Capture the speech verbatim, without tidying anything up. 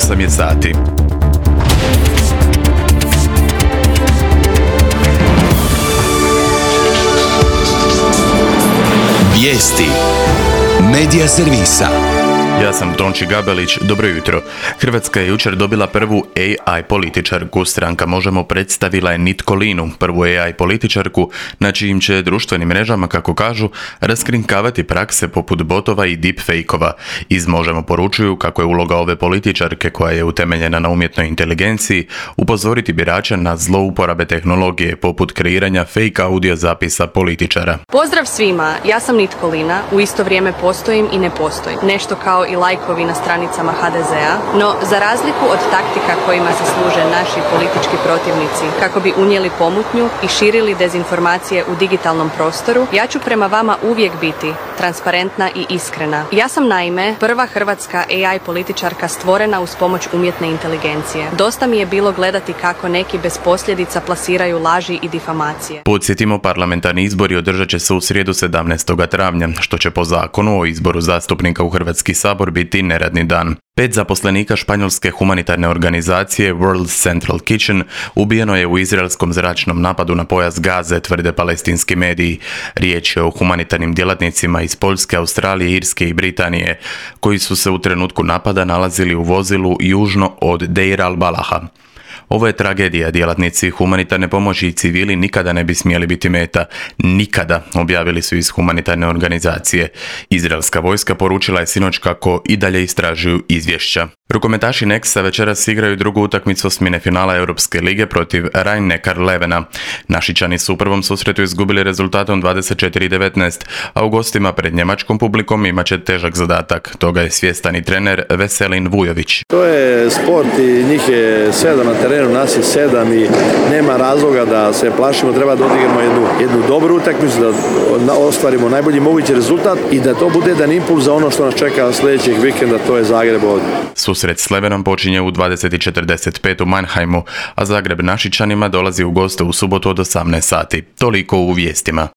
osam je sati. Vijesti Medija servisa. Ja sam Tonči Gabelić, dobro jutro. Hrvatska je jučer dobila prvu A I političarku. Stranka Možemo predstavila je Nitkolinu, prvu A I političarku, na čijim će društvenim mrežama, kako kažu, raskrinkavati prakse poput botova i deepfake-ova. Iz Možemo poručuju kako je uloga ove političarke, koja je utemeljena na umjetnoj inteligenciji, upozoriti birača na zlouporabe tehnologije, poput kreiranja fake audio zapisa političara. Pozdrav svima, ja sam Nitkolina, u isto vrijeme postojim i ne postojim. Nešto kao i lajkovi na stranicama ha de zea, no za razliku od taktika kojima se služe naši politički protivnici kako bi unijeli pomutnju i širili dezinformacije u digitalnom prostoru, ja ću prema vama uvijek biti transparentna i iskrena. Ja sam naime prva hrvatska A I političarka stvorena uz pomoć umjetne inteligencije. Dosta mi je bilo gledati kako neki bez posljedica plasiraju laži i difamacije. Podsjetimo, parlamentarni izbori održat će se u srijedu sedamnaestog travnja, što će po zakonu o izboru zastupnika u Hrvatski sabor biti neradni dan. Pet zaposlenika španjolske humanitarne organizacije World Central Kitchen ubijeno je u izraelskom zračnom napadu na pojas Gaze, tvrde palestinski mediji. Riječ je o humanitarnim djelatnicima iz Poljske, Australije, Irske i Britanije, koji su se u trenutku napada nalazili u vozilu južno od Deir al-Balaha. Ovo je tragedija, djelatnici humanitarne pomoći i civili nikada ne bi smjeli biti meta. Nikada, objavili su iz humanitarne organizacije. Izraelska vojska poručila je sinoć kako i dalje istražuju izvješća. Rukometaši Nexa večeras igraju drugu utakmicu osmine finala Europske lige protiv Rhein-Neckar Levena. Našičani su u prvom susretu izgubili rezultatom dvadeset četiri devetnaest, a u gostima pred njemačkom publikom imat će težak zadatak. Toga je svjestan i trener Veselin Vujović. To je sport i njih je sedam na terenu, nas je sedam i nema razloga da se plašimo. Treba da odigramo jednu, jednu dobru utakmicu, da ostvarimo najbolji mogući rezultat i da to bude jedan impuls za ono što nas čeka sljedećeg vikenda, to je Zagreb ovdje. Susret s Levenom počinje u dvadeset četrdeset pet u Mannheimu, a Zagreb Našičanima dolazi u goste u subotu od osamnaest sati. Toliko u vijestima.